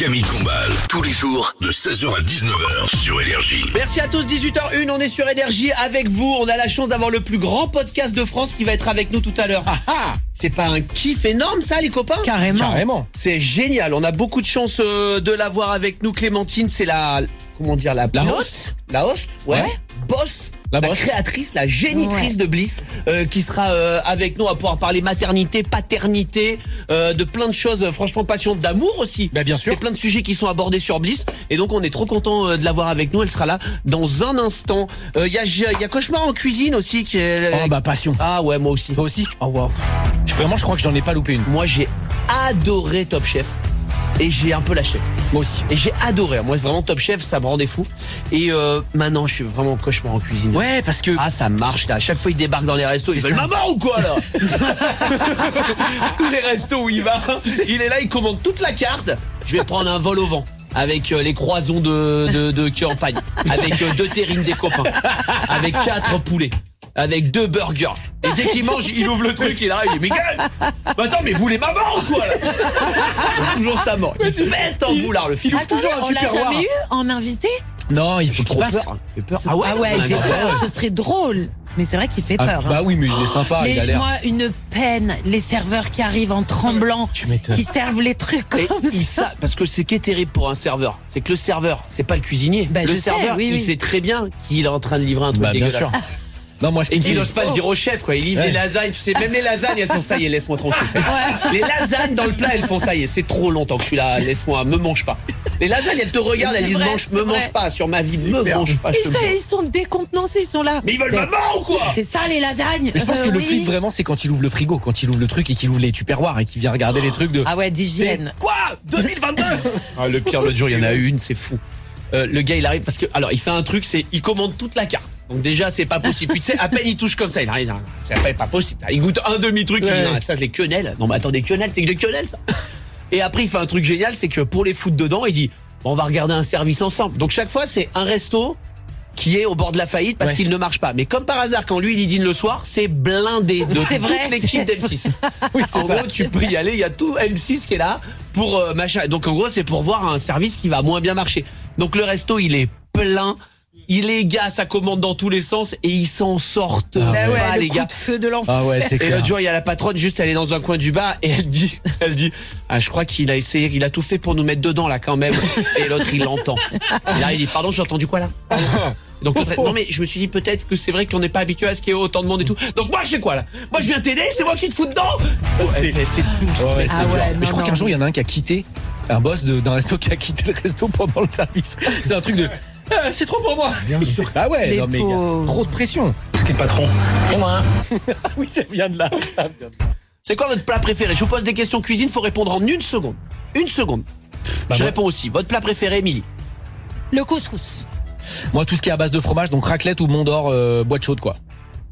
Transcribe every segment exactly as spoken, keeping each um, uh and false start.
Camille Combal, tous les jours de seize heures à dix-neuf heures sur Énergie. Merci à tous, dix-huit heures une, on est sur Énergie avec vous. On a la chance d'avoir le plus grand podcast de France qui va être avec nous tout à l'heure. Ah ah, c'est pas un kiff énorme ça les copains ? Carrément. Carrément. C'est génial, on a beaucoup de chance euh, de l'avoir avec nous. Clémentine, c'est la... Comment dire, la... La boss host La host, ouais. Ouais. Boss, La la, boss. créatrice, la génitrice Ouais. de Bliss, euh, qui sera euh, avec nous à pouvoir parler maternité, paternité, euh, de plein de choses, euh, franchement passionnantes, d'amour aussi. Bah, bien sûr. C'est plein de sujets qui sont abordés sur Bliss, et donc on est trop content euh, de l'avoir avec nous. Elle sera là dans un instant. Il euh, y a il y a Cauchemar en cuisine aussi qui est... Oh bah passion. Ah ouais, moi aussi. Toi aussi? Oh wow. Je- Vraiment, je crois que j'en ai pas loupé une. Moi j'ai adoré Top Chef. Et j'ai un peu lâché. Moi aussi. Et j'ai adoré. Moi, vraiment, Top Chef, ça me rendait fou. Et euh, maintenant, je suis vraiment Cauchemar en cuisine. Ouais, parce que... Ah, ça marche, là. À chaque fois, il débarque dans les restos. Il C'est veut ça. maman ou quoi, là? Tous les restos où il va, il est là, il commande toute la carte. Je vais prendre un vol au vent. Avec euh, les croisons de, de, de campagne. Avec euh, deux terrines des copains. Avec quatre poulets. Avec deux burgers. Et dès qu'il mange, il ouvre le truc, il arrive, il dit, mais gars, bah attends, mais vous les mamans ou quoi, là? Donc, toujours ça mort. Il se pète en boulard, le film. Attendez, on l'a jamais eu en invité? Non, il faut qu'il Trop passe. peur. Il fait peur. Ah ouais, Ah ouais, il fait ouais. peur. Ce serait drôle. Mais c'est vrai qu'il fait Ah, peur. bah hein. oui, mais il est sympa, il a Les, l'air... moi, une peine, les serveurs qui arrivent en tremblant, Tu m'étonnes. qui servent les trucs Et comme il ça. sa- parce que c'est qui est terrible pour un serveur, c'est que le serveur, c'est pas le cuisinier. Bah, le je sais, serveur, oui, il oui. sait très bien qu'il est en train de livrer un truc Bah bien dégueulasse. sûr. Non, moi je Et kiffe qu'il les- n'ose pas le dire au chef, quoi. Il livre Ouais. des lasagnes, tu sais, même les lasagnes, elles font ça y est, laisse-moi tranquille. ça y est. Les lasagnes dans le plat, elles font ça y est, c'est trop longtemps que je suis là, laisse-moi, me mange pas. Les lasagnes, elles te regardent, elles C'est disent, vrai, mange, me c'est mange vrai. pas, sur ma vie, me mange pas, je Ils, te le ça, jure. ils sont décontenancés, ils sont là. Mais ils veulent C'est- maman ou quoi? C'est ça les lasagnes. Mais je pense Euh, que le oui. flic vraiment c'est quand il ouvre le frigo, quand il ouvre le truc et qu'il ouvre les tupperwares et qu'il vient regarder les trucs de... Ah ouais, d'hygiène. Quoi deux mille vingt-deux Ah, le pire, l'autre jour, il y en a une, c'est fou. Euh, le gars, il arrive parce que, alors, il fait un truc, c'est, il commande toute la carte. Donc déjà, c'est pas possible. Puis tu sais, à peine il touche comme ça, il arrive, non, non, c'est pas, pas possible. Il goûte un demi-truc, il dit, Ouais. non, ça, les quenelles. Non, mais attendez, quenelles, c'est que des quenelles, ça. Et après, il fait un truc génial, c'est que pour les foutre dedans, il dit, bon, on va regarder un service ensemble. Donc chaque fois, c'est un resto qui est au bord de la faillite parce Ouais. qu'il ne marche pas. Mais comme par hasard, quand lui, il dîne le soir, c'est blindé de C'est toute vrai, l'équipe c'est- d'M six. Oui, c'est En ça. gros, tu peux y aller, il y a tout M six qui est là pour euh, machin. Donc en gros, c'est pour voir un service qui va moins bien marcher. Donc le resto, il est plein. Il les gars, ça commande dans tous les sens et ils s'en sortent Ah Bah ouais, pas, le les coup gars. de feu de l'enfer. Ah ouais, c'est Et clair. l'autre jour, il y a la patronne juste, elle est dans un coin du bar et elle dit, elle dit, ah, je crois qu'il a essayé, il a tout fait pour nous mettre dedans là quand même. Et l'autre, il l'entend. Et là, il dit, pardon, j'ai entendu quoi là? Donc l'autre, non mais je me suis dit peut-être que c'est vrai qu'on n'est pas habitué à ce qu'il y ait autant de monde et tout. Donc moi, je sais quoi là? Moi, je viens t'aider, c'est moi qui te fous dedans. Oh, elle fait, c'est tout. Ouais, Ah c'est dur. ouais, mais non, je crois non, qu'un jour il y mais- en a un qui a quitté, un boss de- d'un resto qui a quitté le resto pendant le service. C'est un truc de Ah, c'est trop pour moi. Ah ouais, Les non mais il y a pauvres. trop de pression. C'est qui le patron? Et moi. Oui, ça vient de là. Ça vient de là. C'est quoi votre plat préféré? Je vous pose des questions cuisine, faut répondre en une seconde. Une seconde. Bah, je moi- réponds aussi. Votre plat préféré, Émilie? Le couscous. Moi tout ce qui est à base de fromage, donc raclette ou Mont d'Or, euh, boîte chaude quoi.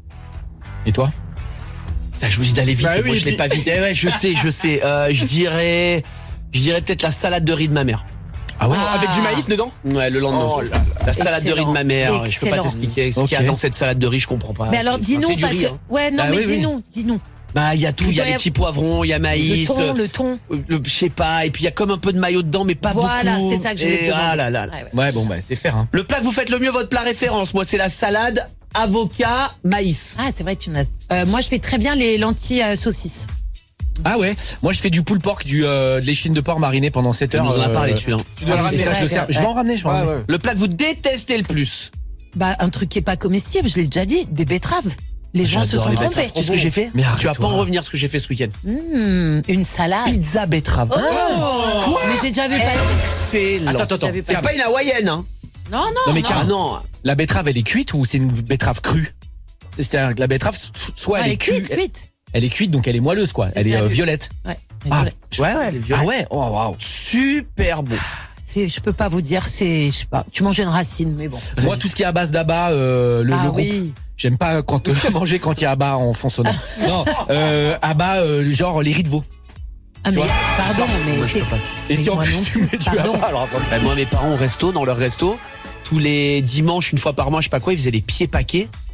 Et toi? Ah, je vous dis d'aller vite, Bah et moi oui, je l'ai puis- pas vite. Eh ouais, je sais, je sais. Euh, je dirais, je dirais peut-être la salade de riz de ma mère. Ah ouais. Ah. Avec du maïs dedans? Ouais, le lendemain. Oh là la salade de riz de ma mère. Je peux pas Excellent. t'expliquer ce qu'il y a Ok. dans cette salade de riz, je comprends pas. Mais alors, C'est- dis-nous, c'est du parce riz, que. hein. Ouais, non, Bah mais oui, oui. dis-nous, dis-nous. Bah, il y a tout. Il y a Il doit les y petits poivrons, il y a Le maïs. thon, le thon. euh, le- je sais pas. Et puis il y a comme un peu de maillot dedans, mais pas Voilà, beaucoup. c'est ça que je voulais Et te demander. ah là là là. Ouais, ouais. Ouais bon bah c'est faire hein. Le plat que vous faites le mieux, votre plat référence, moi, c'est la salade avocat maïs. Ah, c'est vrai que tu n'as. Euh, moi, je fais très bien les lentilles euh, saucisses. Ah ouais, moi je fais du pulled pork, du euh, de l'échine de porc mariné pendant sept Tu heures. nous en as euh, parlé dessus. Hein. Tu dois Ah, le ramener, c'est ça, je vrai le que- sers. Je vais en ramener, je vais en ramener. Le plat que vous détestez le plus. Bah, un truc qui est pas comestible, je l'ai déjà dit, des betteraves. Les gens se J'adore sont les trompés. betteraves. Tu sais ce que j'ai fait? Mais Tu vas arrête-toi. pas en revenir ce que j'ai fait ce week-end. Mmh, une salade. Pizza betterave. Oh Mais j'ai déjà vu pas. Excellent. Attends, attends, attends. J'avais C'est pas une hawaïenne, hein? Non, non, Non, mais non. Ah non. La betterave elle est cuite ou c'est une betterave crue? C'est-à-dire que la betterave so- soit Ah, elle, elle est est cuite, cuite, cuite. elle est cuite donc elle est moelleuse quoi. Elle est déjà euh, vu. violette. Ouais. Ah, Voilà. Ouais, ouais, elle est violette. ah ouais, oh waouh. Super bon. C'est, je peux pas vous dire, c'est, je sais pas. Tu manges une racine, mais bon. Moi tout ce qui est à base d'abat, euh, le, Ah le groupe. oui. J'aime pas quand euh, manger quand il y a abat en fond sonore. Non, euh, abat euh, genre les riz de veau. Ah mais vois pardon, mais Moi, je c'est. peux pas. Et si Mais en moi plus non tu plus, mets du pardon. abat, alors attends. Bah, moi, mes parents au resto, dans leur resto, tous les dimanches, une fois par mois, je sais pas quoi, ils faisaient des pieds paquets.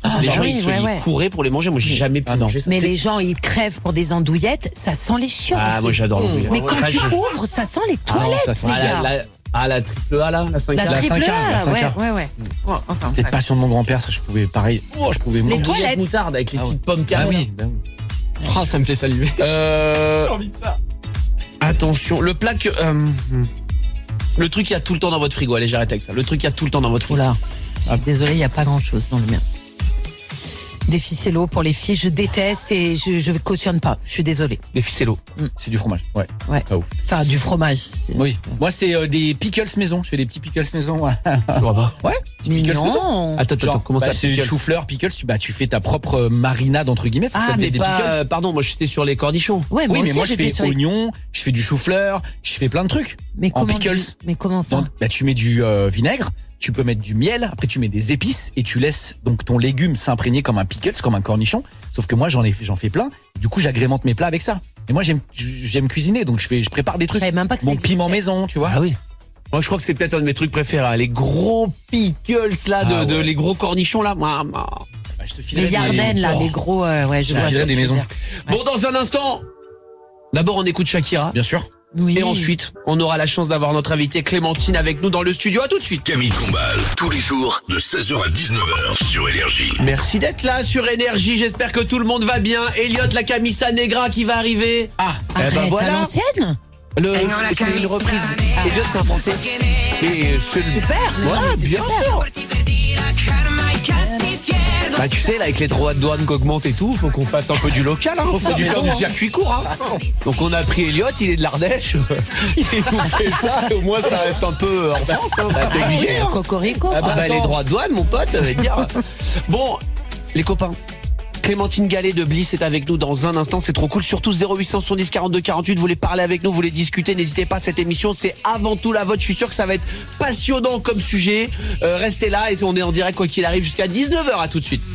Ah, les bah gens oui, ils, se, ouais, ils ouais. couraient pour les manger. Moi, j'ai jamais pu Ah, non. manger ça. Mais C'est- les gens, ils crèvent pour des andouillettes, ça sent les chiottes. Ah, aussi. moi, j'adore l'andouillette. Mais Ouais, quand ouais, tu je- ouvres, ça sent les Ah, non, toilettes, ça sent les Ah, gars. la, la, ah, la triple A, là, la cinq A. La La triple cinq A, A, la cinq A. ouais, ouais, ouais. Oh, enfin, C'était bref. passion de mon grand-père, ça je pouvais pareil. Oh, je pouvais Les manger. toilettes. Andouillette moutarde avec les Ah, petites ouais. pommes Ah carrées. oui, ben oui. Oh, ça me fait saliver. Euh, envie de ça. attention, le plat que... euh, le truc qu'il y a tout le temps dans votre frigo. Allez, j'arrête avec ça. Le truc qu'il y a tout le temps dans votre frigo. Oula. Ah, désolé, il n'y a pas grand-chose dans le mien. Des ficellos pour les filles, je déteste et je, je cautionne pas. Je suis désolée. Des ficellos. C'est du fromage. Ouais. Ouais. Pas ouf. Enfin, du fromage. Oui. Moi c'est euh, des pickles maison. Je fais des petits pickles maison. Ouais. Je vois pas. Ouais. Mais pickles maison. non. Attends, attends, Genre, comment bah, ça c'est pickles chou-fleur, pickles. Tu, bah, tu fais ta propre euh, marinade entre guillemets. Faut que Ah, ça te mais vienne des pas... pickles. euh, pardon, moi, j'étais sur les cornichons. Ouais, moi Oui, mais aussi, moi je j'étais fais sur les- oignons, je fais du chou-fleur, je fais plein de trucs. Mais en comment pickles. du- Mais comment ça? Donc, bah, tu mets du euh, vinaigre, tu peux mettre du miel, après tu mets des épices et tu laisses donc ton légume s'imprégner comme un pickles, comme un cornichon. Sauf que moi j'en ai fait, j'en fais plein. Du coup j'agrémente mes plats avec ça. Et moi j'aime j'aime cuisiner donc je fais je prépare des Je trucs. savais même pas que ça Mon existait. piment maison, tu vois. Ah oui. Moi, je crois que c'est peut-être un de mes trucs préférés. hein. Les gros pickles, là, de, Ah ouais. de- les gros cornichons, là. Moi, moi. Bah, je te filerai Les des- Yardennes, là, Oh, les gros, euh, ouais, je je te vois. filerai ce que des tu veux maisons. dire. Bon, dans un instant, d'abord, on écoute Shakira. Bien sûr. Oui. Et ensuite, on aura la chance d'avoir notre invitée Clémentine avec nous dans le studio. À tout de suite. Camille Combal, tous les jours de seize heures à dix-neuf heures sur Énergie. Merci d'être là sur Énergie. J'espère que tout le monde va bien. Elliot, la Camisa Negra qui va arriver. Ah, eh ben Arrête, à voilà. l'ancienne. Le, c'est une reprise. Elliot, c'est un français. Et c'est le... Super. mais non, Ouais, mais c'est bien super. sûr. Bah, tu sais, là, avec les droits de douane qui augmentent et tout, faut qu'on fasse un peu du local, hein. Faut faire du, faire du circuit court, hein. Donc, on a pris Elliot, il est de l'Ardèche. Il nous fait ça, au moins, ça reste un peu hors France, hein. Bah, t'es obligé, hein. Cocorico. Ah bah, quoi. les droits de douane, mon pote, ça veut dire. Bon, les copains. Clémentine Gallet de Bliss est avec nous dans un instant, c'est trop cool. Surtout zéro huit cent soixante-dix quarante-deux quarante-huit, vous voulez parler avec nous, vous voulez discuter, n'hésitez pas, cette émission c'est avant tout la vôtre. Je suis sûr que ça va être passionnant comme sujet. Euh, restez là et on est en direct quoi qu'il arrive jusqu'à dix-neuf heures. À tout de suite.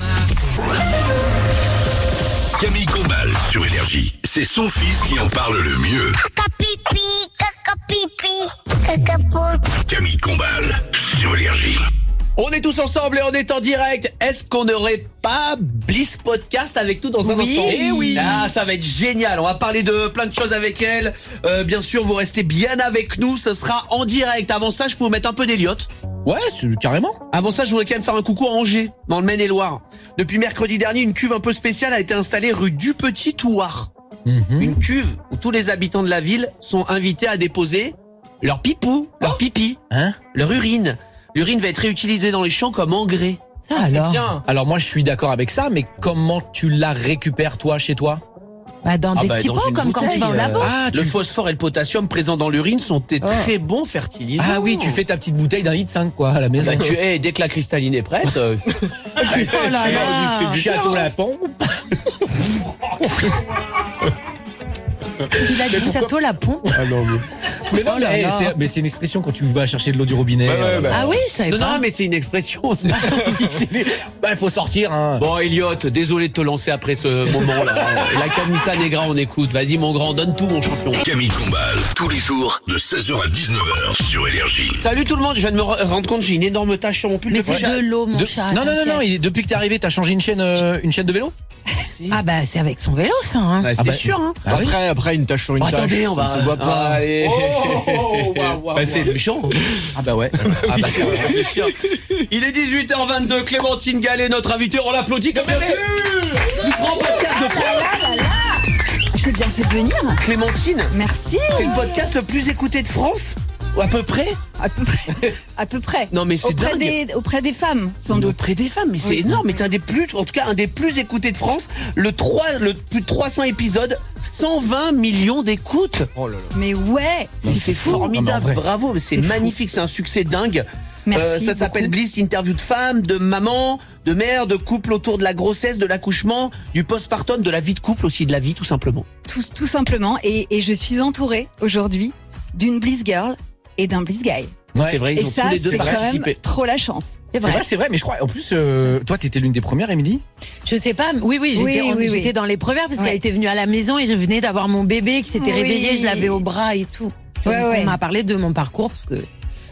Camille Combal sur Énergie. C'est son fils qui en parle le mieux. Caca pipi, caca pipi, caca poule. Camille Combal sur Énergie. On est tous ensemble et on est en direct. Est-ce qu'on n'aurait pas Bliss Podcast avec nous dans un Oui. instant? Eh oui. Ah, ça va être génial. On va parler de plein de choses avec elle. Euh, bien sûr, vous restez bien avec nous. Ce sera en direct. Avant ça, je peux vous mettre un peu d'Eliott. ouais, c'est carrément. Avant ça, je voudrais quand même faire un coucou à Angers, dans le Maine-et-Loire. Depuis mercredi dernier, une cuve un peu spéciale a été installée rue du Petit Touard. Mhm. Une cuve où tous les habitants de la ville sont invités à déposer leur pipou, leur pipi, Hein? leur urine. L'urine va être réutilisée dans les champs comme engrais. Ça, alors. bien. Alors moi je suis d'accord avec ça, mais comment tu la récupères toi chez toi? Bah, dans Ah des bah, petits dans pots, une comme quand tu vas au bouteille, labo. euh, Ah, Le tu- phosphore et le potassium présents dans l'urine sont des très bons fertilisants. Ah oui, tu fais ta petite bouteille d'un litre cinq quoi à la maison. Bah, tu, eh, dès que la cristalline est prête, euh, Oh là là. Château Lapon. Il a dit Château Lapon. Ah non mais. Mais non, Oh là mais, là. c'est, mais c'est une expression quand tu vas chercher de l'eau du robinet. euh, Ah oui, je savais non, pas. non, mais c'est une expression. c'est- Bah il faut sortir hein. Bon, Elliot, désolé de te lancer après ce moment-là. La Camisa Negra, on écoute. Vas-y, mon grand, donne tout, mon champion. Camille Combal, tous les jours de seize heures à dix-neuf heures sur Énergie. Salut tout le monde, je viens de me re- rendre compte, j'ai une énorme tache sur mon pull. Mais depuis c'est que j'ai- de l'eau, mon De- chat. non non non t'inquiète. non, il- depuis que t'es arrivé, t'as changé une chaîne euh, une chaîne de vélo? Ah bah, c'est avec son vélo, ça. Hein. Bah, c'est Ah bah, sûr, hein. Ah oui. Après, après, une tache sur une Bon, tache. attendez, on ça va. ne se voit pas. Allez. Oh, waouh, waouh, Bah, c'est méchant. Ah bah ouais. Ah bah, Il est dix-huit heures vingt-deux, Clémentine Gallet, notre invitée, on l'applaudit comme bien sûr. Plus grand podcast de France. J'ai bien fait de venir. Clémentine, Merci. c'est le podcast le plus écouté de France? Ou à peu près? À peu près. À peu près. Non, mais c'est auprès dingue. des, auprès des femmes, sans doute. Auprès des femmes, mais c'est Oui. énorme. Mais t'es un des plus, en tout cas, un des plus écoutés de France. Le trois, le plus de trois cents épisodes, cent vingt millions d'écoutes. Oh là là. Mais ouais, C'est c'est fou. formidable, Non, mais en vrai. bravo, mais c'est C'est fou. magnifique, c'est un succès dingue. Merci Euh, ça s'appelle beaucoup. Bliss, interview de femmes, de mamans, de mères, de couples autour de la grossesse, de l'accouchement, du postpartum, de la vie de couple aussi, de la vie tout simplement. Tout, tout simplement. Et, et je suis entourée aujourd'hui d'une Bliss Girl et d'un Bliss Guy. ouais. C'est vrai, ils Et ont ça, tous les deux c'est quand même participé. trop la chance. C'est C'est vrai. vrai, c'est vrai, mais je crois en plus euh, toi t'étais l'une des premières Émilie. Je sais pas. Oui, oui, j'étais, Oui, en- oui, oui. j'étais dans les premières parce Ouais. qu'elle était venue à la maison et je venais d'avoir mon bébé qui s'était Oui. réveillé, je l'avais au bras et tout. Ouais, Donc, ouais. On m'a parlé de mon parcours parce que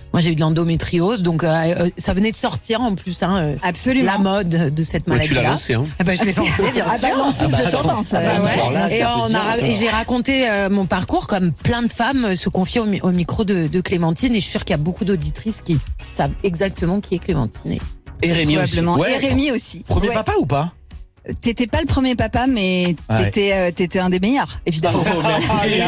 Moi, j'ai eu de l'endométriose, donc euh, euh, ça venait de sortir en plus, hein, euh, Absolument. la mode de cette Ouais, tu l'as maladie-là. lancé, hein. Ah bah, je l'ai lancé, bien Ah bah, sûr. lanceuse de tendance. Ah bah, euh, ouais. alors là, et, ça on te a- dit, et j'ai raconté euh, mon parcours comme plein de femmes euh, se confient au, mi- au micro de, de Clémentine, et je suis sûre qu'il y a beaucoup d'auditrices qui savent exactement qui est Clémentine. Et- Et Rémi aussi. Probablement. Ouais. Et Rémi aussi. Premier Ouais. papa ou pas? T'étais pas le premier papa, mais Ouais. t'étais, euh, t'étais un des meilleurs, évidemment. Oh, merci.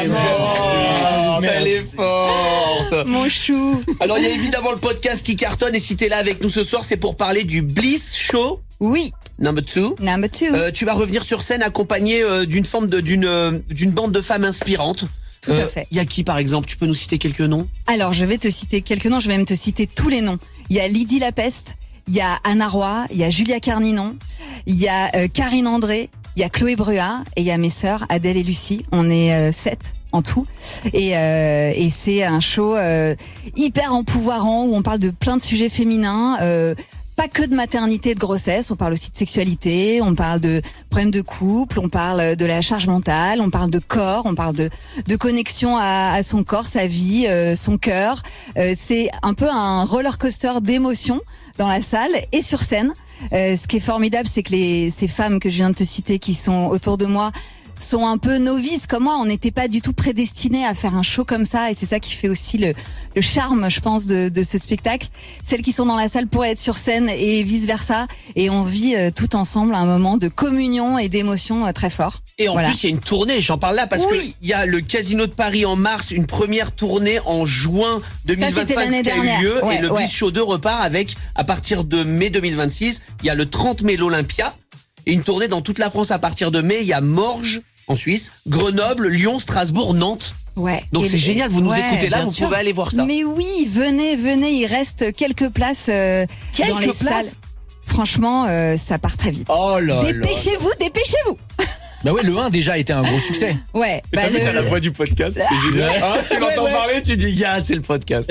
Elle est forte. Mon chou. Alors, il y a évidemment le podcast qui cartonne, et si t'es là avec nous ce soir, c'est pour parler du Bliss Show Oui. number two. Number two. Euh, tu vas revenir sur scène accompagné euh, d'une forme de d'une euh, d'une bande de femmes inspirantes. Tout à fait. Il y a qui par exemple? Tu peux nous citer quelques noms? Alors, je vais te citer quelques noms, je vais même te citer tous les noms. Il y a Lydie Lapeste, il y a Anna Roy, il y a Julia Carninon, il y a euh, Karine André, il y a Chloé Bruat, et il y a mes sœurs Adèle et Lucie. On est euh, sept en tout. Et, euh, et c'est un show euh, hyper empouvoirant où on parle de plein de sujets féminins. Euh, Pas que de maternité et de grossesse, on parle aussi de sexualité, on parle de problèmes de couple, on parle de la charge mentale, on parle de corps, on parle de, de connexion à, à son corps, sa vie, euh, son cœur. Euh, c'est un peu un roller coaster d'émotions dans la salle et sur scène. Euh, ce qui est formidable, c'est que les, ces femmes que je viens de te citer qui sont autour de moi sont un peu novices comme moi. On n'était pas du tout prédestinés à faire un show comme ça, et c'est ça qui fait aussi le, le charme, je pense, de, de ce spectacle. Celles qui sont dans la salle pourraient être sur scène et vice versa, et on vit euh, tout ensemble un moment de communion et d'émotion euh, très fort. Et en Voilà. plus, il y a une tournée, j'en parle là, parce Oui. que il y a le Casino de Paris en mars, une première tournée en juin deux mille c'était vingt-cinq l'année qui a eu dernière. lieu, Ouais, et le ouais. Bliss Show deux repart avec, à partir de mai deux mille vingt-six, il y a le trente mai l'Olympia, et une tournée dans toute la France à partir de mai. Il y a Morges en Suisse, Grenoble, Lyon, Strasbourg, Nantes. Ouais. Donc Et c'est les- génial, vous nous ouais, écoutez là, bien vous sûr. pouvez aller voir ça. Mais oui, venez, venez, il reste quelques places euh, Quelques dans les places salles. Franchement, euh, ça part très vite. Oh là là. Dépêchez-vous, dépêchez-vous. Bah ouais, le un déjà était un gros succès. Ouais. T'as bah, vu, le- t'as la voix du podcast, c'est génial. Ah, tu l'entends ouais. parler, tu dis, yeah, c'est le podcast.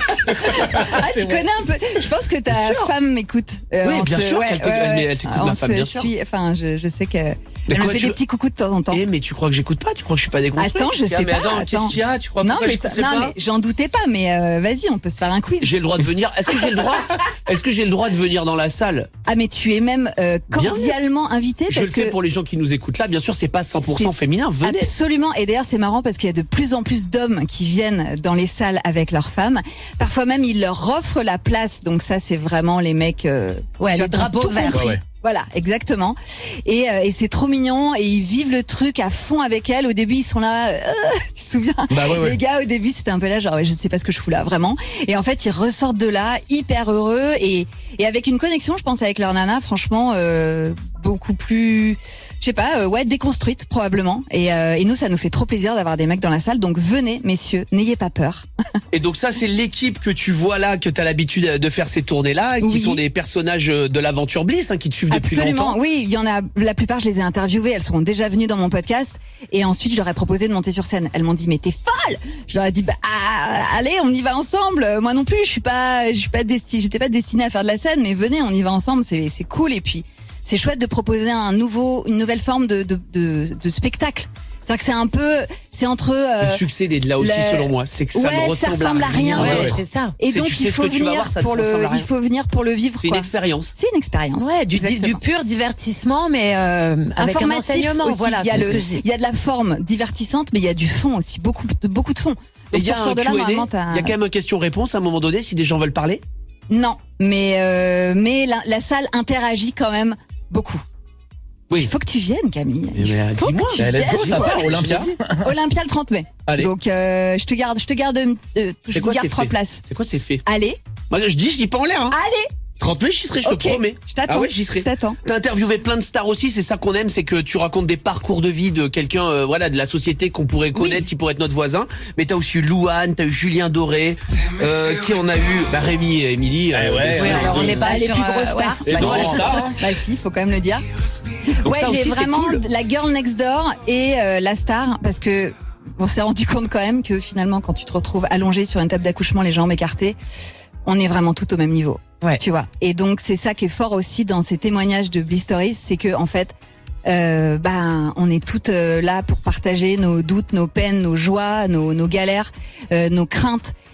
Ah, tu connais un peu. Je pense que ta femme m'écoute. Euh, Oui, on bien se- sûr qu'elle te- elle- elle t'écoute, on ma femme, se bien sûr. suit- Enfin, je, je sais que Mais elle me quoi, fait tu- des petits coucous de temps en temps. Eh, mais tu crois que j'écoute pas? Tu crois que je suis pas déconstruit? Attends, je Tiens, sais mais pas, attends, qu'est-ce attends. qu'il y a? Tu crois Non, pourquoi mais, j'écouterais non, pas? mais j'en doutais pas. Mais euh, vas-y, on peut se faire un quiz. J'ai le droit de venir. Est-ce que j'ai le droit? Est-ce que j'ai le droit de venir dans la salle? Ah, mais tu es même euh, cordialement invité Je parce le fais que pour les gens qui nous écoutent là. Bien sûr, c'est pas cent pour cent C'est féminin. Venez. absolument. Et d'ailleurs, c'est marrant parce qu'il y a de plus en plus d'hommes qui viennent dans les salles avec leurs femmes. Parfois même, ils leur offrent la place. Donc ça, c'est vraiment les mecs. Euh, Ouais, tu les vois, qui ont drapeaux tout verts. compris. Ouais, ouais. Voilà, exactement. Et, euh, et c'est trop mignon. Et ils vivent le truc à fond avec elle. Au début, ils sont là. euh, tu te souviens? Bah ouais, ouais. Les gars, au début, c'était un peu là, genre, ouais, je sais pas ce que je fous là, vraiment. Et en fait, ils ressortent de là hyper heureux et, et avec une connexion, je pense, avec leur nana, franchement, euh, beaucoup plus, je sais pas, euh, ouais, déconstruite probablement. Et, euh, et nous, ça nous fait trop plaisir d'avoir des mecs dans la salle. Donc venez, messieurs, n'ayez pas peur. Et donc ça, c'est l'équipe que tu vois là, que t'as l'habitude de faire ces tournées-là, qui Oui. sont des personnages de l'aventure Bliss, hein, qui te suivent depuis Absolument, longtemps. oui, il y en a. La plupart, je les ai interviewées. Elles sont déjà venues dans mon podcast. Et ensuite, je leur ai proposé de monter sur scène. Elles m'ont dit, mais t'es folle. Je leur ai dit, bah ah, allez, on y va ensemble. Moi non plus, je suis pas, je suis pas destinée, j'étais pas destinée à faire de la scène, mais venez, on y va ensemble. C'est, c'est cool. Et puis, c'est chouette de proposer un nouveau, une nouvelle forme de, de, de, de spectacle. C'est-à-dire que c'est un peu, c'est entre. euh, Le succès est de là aussi, le- selon moi. C'est que ça Ouais, ne ça ressemble, ressemble à rien. Ouais, ouais. c'est ça. et c'est- donc tu sais il ce faut que tu vas venir voir, ça te pour le, ressemble à rien. il faut venir pour le vivre. C'est une quoi. expérience. C'est une expérience. Ouais, du, di- Exactement. du pur divertissement, mais euh, avec un Informatif enseignement. aussi. Voilà, il y a c'est le, ce que je dis. il y a de la forme divertissante, mais il y a du fond aussi, beaucoup, de- beaucoup de fond. Et Donc il y a tu un ressors de là, Q and A, normalement, il t'as. y a quand même une question-réponse à un moment donné, si des gens veulent parler. Non, mais euh, mais la, la salle interagit quand même beaucoup. Oui. Il faut que tu viennes, Camille. Mais, Il mais, faut dis-moi. que tu Bah, let's viennes. go, ça part, Olympia. Olympia le trente mai. Allez. Donc euh, je te garde, je te garde, euh, je C'est vous quoi, garde c'est trois fait places. C'est quoi, c'est fait? Allez, Moi, je dis, je dis pas en l'air, hein. allez. trente mai, j'y serai, je Ok, te promets. je t'attends. Ah ouais, j'y serai. Je t'attends. T'as interviewé plein de stars aussi, c'est ça qu'on aime, c'est que tu racontes des parcours de vie de quelqu'un, euh, voilà, de la société qu'on pourrait connaître, Oui. qui pourrait être notre voisin. Mais t'as aussi eu Louane, t'as eu Julien Doré, euh, qui on a eu, bah Rémi et Émilie. euh, Eh ouais, bien Oui, sûr. alors on n'est pas Ah, les sur, plus euh, grosses ouais. stars. Et Bah, non, si. stars, hein. Bah si, faut quand même le dire. Donc ouais, ça j'ai aussi, c'est vraiment cool. la girl next door et euh, la star parce que on s'est rendu compte quand même que finalement quand tu te retrouves allongé sur une table d'accouchement, les jambes écartées, on est vraiment tout au même niveau. Ouais. Tu vois. Et donc c'est ça qui est fort aussi dans ces témoignages de Bliss Stories, c'est que en fait euh, ben on est toutes euh, là pour partager nos doutes, nos peines, nos joies, nos, nos galères, euh, nos craintes.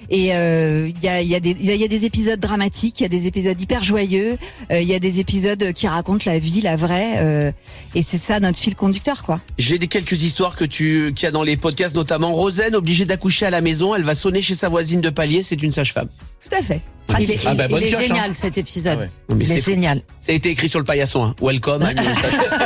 Et il euh, y, a, y, a des, y a des épisodes dramatiques, il y a des épisodes hyper joyeux, il euh, y a des épisodes qui racontent la vie, la vraie. Euh, et c'est ça notre fil conducteur, quoi. J'ai des quelques histoires que tu qu'il y a dans les podcasts, notamment Rosen, obligée d'accoucher à la maison. Elle va sonner chez sa voisine de palier. C'est une sage-femme. Tout à fait. Il est, Ah bah, il- bonne il est pioche, génial hein. cet épisode. Ah ouais. Non, mais il est c'est- génial. Ça a été écrit sur le paillasson. Hein. Welcome. I'm your-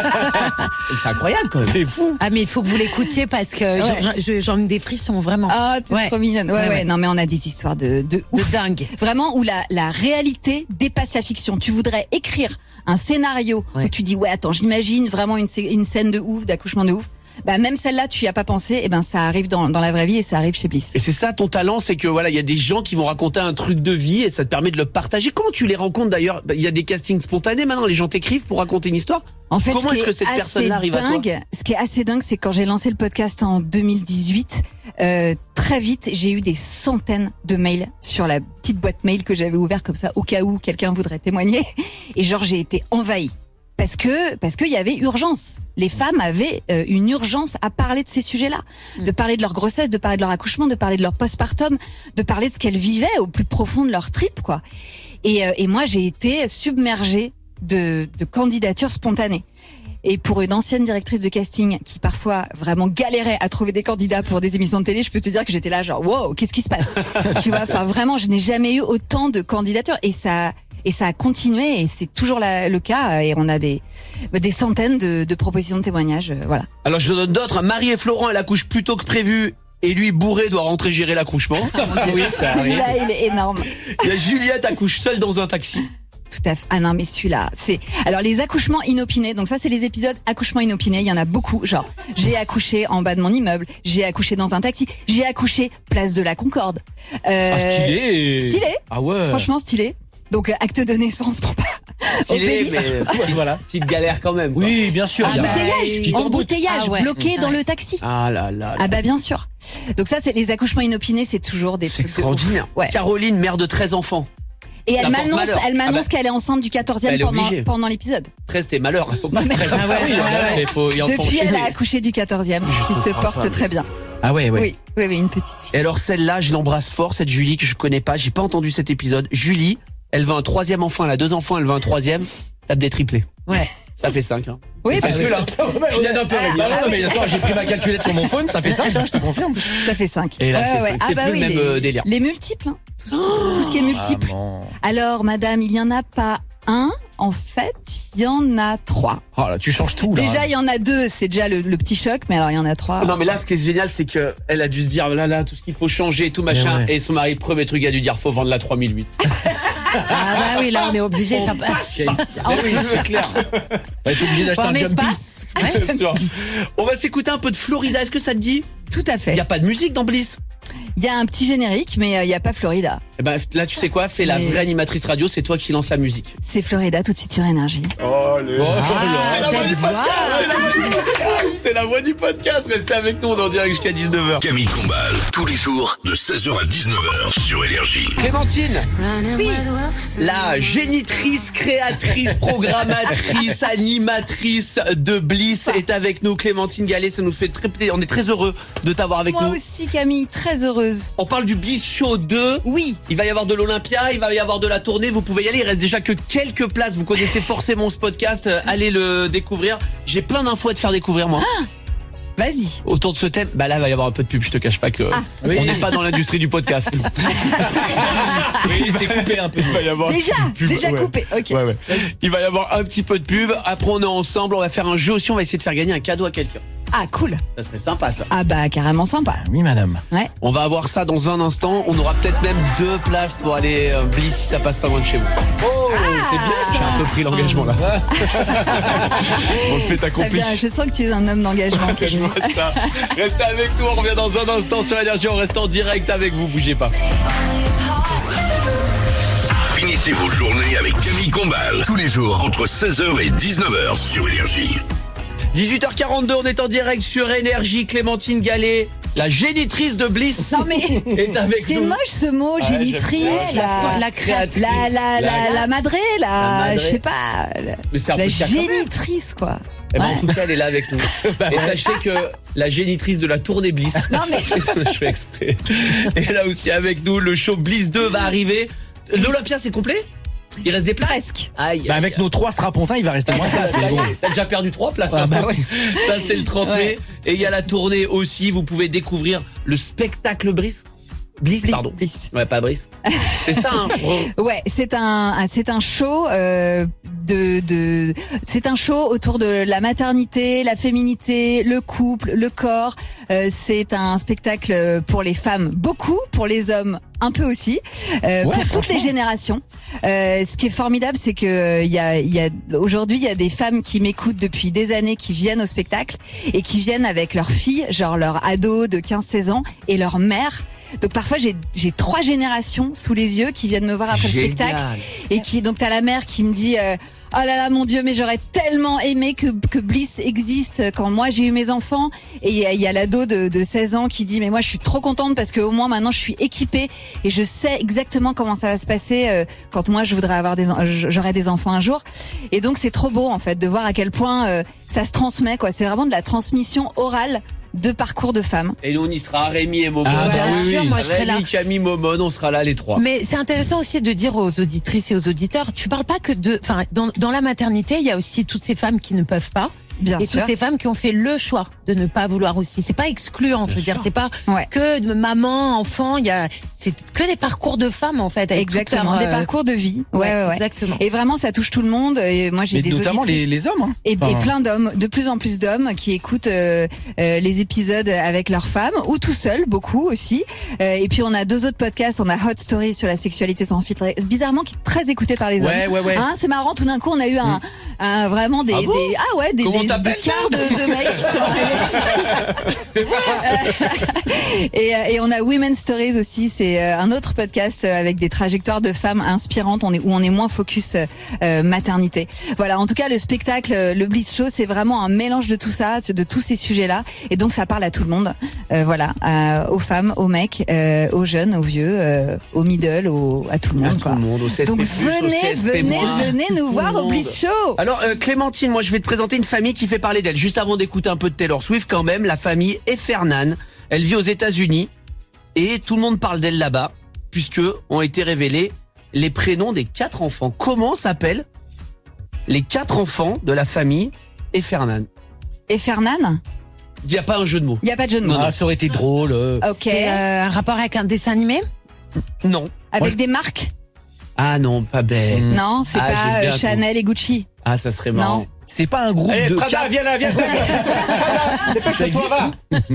c'est incroyable quand même. C'est fou. Ah mais il faut que vous l'écoutiez parce que Ouais. j'en- j'en j'en ai des frissons vraiment. Ah, t'es Ouais. trop mignonne. Ouais, Ouais, ouais, ouais. Non, mais on a des histoires de, de De ouf. dingue. Vraiment où la, la réalité dépasse la fiction. Tu voudrais écrire un scénario Ouais. où tu dis ouais attends j'imagine vraiment une, scé- une scène de ouf, d'accouchement de ouf. Bah même celle-là tu y as pas pensé, et ben ça arrive dans, dans la vraie vie et ça arrive chez Bliss. Et c'est ça ton talent, c'est que voilà, il y a des gens qui vont raconter un truc de vie et ça te permet de le partager. Comment tu les rencontres d'ailleurs? Il y a des castings spontanés maintenant, les gens t'écrivent pour raconter une histoire. En fait, Comment ce qui est-ce que est cette assez personne-là arrive à toi? dingue, ce qui est assez dingue, c'est quand j'ai lancé le podcast en deux mille dix-huit, euh, très vite, j'ai eu des centaines de mails sur la petite boîte mail que j'avais ouverte comme ça au cas où quelqu'un voudrait témoigner. Et genre, j'ai été envahie. Parce que parce qu'il y avait urgence. Les femmes avaient euh, une urgence à parler de ces sujets-là, de parler de leur grossesse, de parler de leur accouchement, de parler de leur postpartum, de parler de ce qu'elles vivaient au plus profond de leur trip, quoi. Et, euh, et moi, j'ai été submergée de, de candidatures spontanées. Et pour une ancienne directrice de casting qui parfois vraiment galérait à trouver des candidats pour des émissions de télé, je peux te dire que j'étais là genre wow, qu'est-ce qui se passe? Tu vois, enfin vraiment, je n'ai jamais eu autant de candidatures et ça et ça a continué et c'est toujours la- le cas et on a des des centaines de, de propositions de témoignages, euh, voilà. Alors je donne d'autres. Marie et Florent, elle accouche plus tôt que prévu. Et lui, bourré, doit rentrer gérer l'accouchement. Oui, ça arrive. Celui-là, il est énorme. Il y a Juliette accouche seule dans un taxi. Tout à fait. Ah non, mais celui-là, c'est... Alors, les accouchements inopinés. Donc ça, c'est les épisodes accouchements inopinés. Il y en a beaucoup. Genre, j'ai accouché en bas de mon immeuble. J'ai accouché dans un taxi. J'ai accouché place de la Concorde. Euh, Ah, stylé. Stylé. Ah ouais. Franchement, stylé. Donc, euh, acte de naissance pour pas... Stylé, Obélisque. mais voilà, petite galère quand même. quoi. Oui, bien sûr. il y a- Embouteillage. Petite embouteille. Embouteillage. Ah ouais. Bloqué dans Ouais. le taxi. Ah là là. là. Ah bah, bien sûr. Donc ça, c'est les accouchements inopinés. C'est toujours des C'est trucs de ouf. extraordinaire. Ouais. Caroline, mère de treize enfants. Et elle Ça porte m'annonce, malheur. elle m'annonce Ah bah. qu'elle est enceinte du quatorzième Elle est pendant, obligée. pendant l'épisode. treize, t'es malheur. Il faut pas Non, mais- treize. Ah ouais, Oui, ouais, voilà, ouais. il faut y en Depuis, elle a enchaîner. accouché du quatorzième, qui se porte très bien. Ah ouais, ouais. Oui, oui, oui, une petite fille. Et alors celle-là, je l'embrasse fort, cette Julie que je connais pas, j'ai pas entendu cet épisode. Julie, elle veut un troisième enfant, elle a deux enfants, elle veut un troisième, tape des triplés. Ouais. Ça fait cinq. Hein. Oui, bah, Calcul, hein. Je viens d'un peu Bah réduire. non, non, mais attends, j'ai pris ma calculette sur mon phone, ça fait cinq, hein, je te confirme. ça fait cinq. Et là, c'est cinq. C'est plus le même, les, euh, délire. les multiples, hein. tout, tout- tout ce qui est multiple. Ah, non. Alors, madame, il y en a pas un. En fait, il y en a trois. Oh là, tu changes tout, là. Déjà, il y en a deux, c'est déjà le, le petit choc, mais alors il y en a trois. Non mais là ce qui est génial c'est que elle a dû se dire là là tout ce qu'il faut changer tout machin ouais. et son mari premier truc il a dû dire faut vendre la trois mille huit. Ah bah oui, là on est obligé. Ça... Ah oui, c'est clair. Ouais, t'es obligé d'acheter En un jumpy. espace. Ouais. Bien sûr. On va s'écouter un peu de Florida, est-ce que ça te dit? Tout à Il fait. y a pas de musique dans Bliss. Il y a un petit générique, mais euh, il y a pas Florida. Eh ben là tu sais quoi, fais la Mais- vraie animatrice radio, c'est toi qui lance la musique. C'est Florida tout de suite sur Énergie. Oh Ah, là. cette voix. C'est la voix du podcast, restez avec nous, on est en direct jusqu'à dix-neuf heures. Camille Combal, tous les jours de seize heures à dix-neuf heures sur Énergie. Clémentine, la génitrice, créatrice, programmatrice, animatrice de Bliss est avec nous. Clémentine Gallet, ça nous fait très plaisir, on est très heureux de t'avoir avec Moi nous. aussi, Camille, très heureuse. On parle du Bliss Show deux. Oui. Il va y avoir de l'Olympia, il va y avoir de la tournée, vous pouvez y aller, il reste déjà que quelques places, vous connaissez forcément ce podcast, euh, allez le découvrir. J'ai plein d'infos à te faire découvrir moi. Vas-y. Autour de ce thème, bah là il va y avoir un peu de pub, je te cache pas que Oui. on n'est pas dans l'industrie du podcast. Oui, c'est coupé un peu. Il va y avoir Déjà, une pub, déjà ouais. coupé. Ok. Ouais, ouais. Il va y avoir un petit peu de pub, après on est ensemble, on va faire un jeu aussi, on va essayer de faire gagner un cadeau à quelqu'un. Ah, cool. Ça serait sympa ça. Ah bah, carrément sympa. Oui, madame. Ouais. On va avoir ça dans un instant, on aura peut-être même deux places pour aller euh, Bliss si ça passe pas loin de chez vous. Oh, c'est bien J'ai un peu pris l'engagement là. On le fait Très accompli. bien. Je sens que tu es un homme d'engagement, Je Camille. vois ça. Restez avec nous, on revient dans un instant sur Énergie, on reste en direct avec vous, bougez pas. Finissez vos journées avec Camille Combal, tous les jours entre seize heures et dix-neuf heures sur Énergie. dix-huit heures quarante-deux, on est en direct sur Énergie. Clémentine Gallet, la génitrice de Bliss, Non mais est avec c'est nous. moche ce mot, génitrice, j'aime bien. la, La créatrice. la, la, la, la madrée, La la, madrée. je sais pas, la, Mais c'est un la peu le cas quand même. génitrice quoi. Eh ben, Ouais. en tout cas, elle est là avec nous. Et sachez que la génitrice de la tournée Bliss, Non, mais- je fais exprès, est là aussi avec nous. Le show Bliss deux va arriver. L'Olympia, c'est complet? Il reste des places? Presque. Aïe. Bah, avec nos trois strapontins, il va rester moins de place. mais bon. T'as déjà perdu trois places. Ah, hein. bah ouais. Ça, c'est le trente mai. Ouais. Et il y a la tournée aussi. Vous pouvez découvrir le spectacle Bliss. Bliss, Bliss, pardon. Bliss. Ouais, pas Brice. C'est ça, hein. Ouais, c'est un, un- c'est un show euh, de, de, c'est un show autour de la maternité, la féminité, le couple, le corps. Euh, c'est un spectacle pour les femmes beaucoup, pour les hommes un peu aussi, euh, Ouais, pour toutes franchement. les générations. Euh, ce qui est formidable, c'est que euh, il y a, il y a aujourd'hui il y a des femmes qui m'écoutent depuis des années, qui viennent au spectacle et qui viennent avec leurs filles, genre leur ado de quinze seize ans et leur mère. Donc parfois j'ai j'ai trois générations sous les yeux qui viennent me voir après le Génial. spectacle et qui donc t'as la mère qui me dit euh, oh là là mon Dieu mais j'aurais tellement aimé que que Bliss existe quand moi j'ai eu mes enfants, et il y a, il y a l'ado de, de seize ans qui dit mais moi je suis trop contente parce que au moins maintenant je suis équipée et je sais exactement comment ça va se passer euh, quand moi je voudrais avoir des en- j'aurai des enfants un jour. Et donc c'est trop beau en fait de voir à quel point euh, ça se transmet quoi, c'est vraiment de la transmission orale de parcours de femmes. Et nous, on y sera. Rémi et Momone. Ah, bah Bien oui, sûr, oui. moi je serai là. Rémi, Camille, Momone, on sera là les trois. Mais c'est intéressant aussi de dire aux auditrices et aux auditeurs, tu parles pas que de, enfin, dans, dans la maternité, il y a aussi toutes ces femmes qui ne peuvent pas. Bien et sûr. toutes ces femmes qui ont fait le choix de ne pas vouloir aussi. C'est pas excluant, je veux dire, c'est pas Ouais. que de maman, enfant, il y a, c'est que des parcours de femmes, en fait. avec Exactement, toutes des leurs, euh, parcours de vie. Ouais, ouais, ouais. Exactement. Et vraiment, ça touche tout le monde. Et moi, j'ai Mais des notamment auditrices les, les hommes. Hein. et, Enfin, et plein d'hommes, de plus en plus d'hommes qui écoutent euh, euh, les épisodes avec leurs femmes ou tout seuls, beaucoup aussi. Euh, et puis on a deux autres podcasts. On a Hot Stories sur la sexualité sans filtre, bizarrement qui est très écouté par les hommes. Ouais, ouais, ouais. Hein, c'est marrant. Tout d'un coup, on a eu un, un vraiment des, Ah bon des ah ouais des, Comment des, t'appelles des quarts de, de mecs qui sont arrivés. et, euh, et on a Women's Stories aussi. C'est euh, un autre podcast euh, avec des trajectoires de femmes inspirantes. On est où on est moins focus euh, euh, maternité. Voilà. En tout cas, le spectacle, euh, le Bliss Show, c'est vraiment un mélange de tout ça, de tous ces sujets-là. Et donc, ça parle à tout le monde. Euh, voilà, euh, aux femmes, aux mecs, euh, aux jeunes, aux vieux, euh, aux middle, aux, à tout le À monde. tout quoi. le monde, au C S P Donc plus, au venez, C S P venez, moins. venez nous Tout voir le au Bliss monde. Show. Alors, euh, Clémentine, moi, je vais te présenter une famille qui fait parler d'elle. Juste avant d'écouter un peu de Taylor Swift, quand même, la famille Effernan. Elle vit aux États-Unis et tout le monde parle d'elle là-bas, puisque ont été révélés les prénoms des quatre enfants. Comment s'appellent les quatre enfants de la famille Effernan? Et Fernan, Il n'y a pas un jeu de mots. il y a pas de jeu de mots. Ah, ça aurait été drôle. euh. Ok. C'est euh, un rapport avec un dessin animé? Non. Avec Moi, des marques? Ah non, pas bête. Mm. Non, c'est Ah, pas j'aime euh, bien Chanel et Gucci. Ah, ça serait marrant. Non. C'est pas un groupe de quatre. viens là, viens là. Ça existe, va.